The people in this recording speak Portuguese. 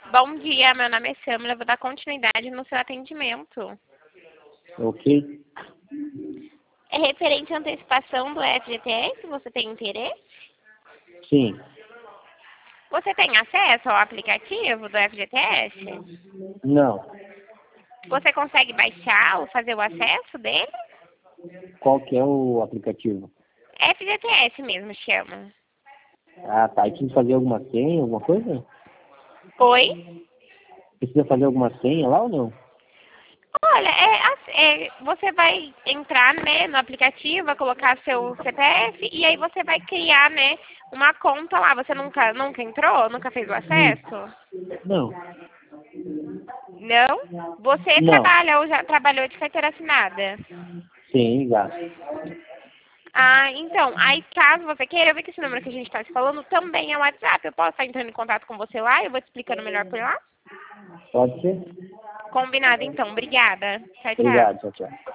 Bom dia, meu nome é Samila, eu vou dar continuidade no seu atendimento. Ok. É referente à antecipação do FGTS, você tem interesse? Sim. Você tem acesso ao aplicativo do FGTS? Não. Você consegue baixar ou fazer o acesso dele? Qual que é o aplicativo? FGTS mesmo chama. Ah, tá. E precisa fazer alguma senha, alguma coisa? Oi? Precisa fazer alguma senha lá ou não? Olha, você vai entrar, né, no aplicativo, vai colocar seu CPF e aí você vai criar, né, uma conta lá. Você nunca entrou? Nunca fez o acesso? Não. Não? Você Não. trabalha ou já trabalhou de carteira assinada? Sim, já. Ah, então, aí caso você queira, eu vi que esse número que a gente está te falando também é o WhatsApp. Eu posso estar entrando em contato com você lá? Eu vou te explicando melhor por lá? Pode ser? Combinado, então. Obrigada. Tchau, tchau. Obrigado, tchau, tchau.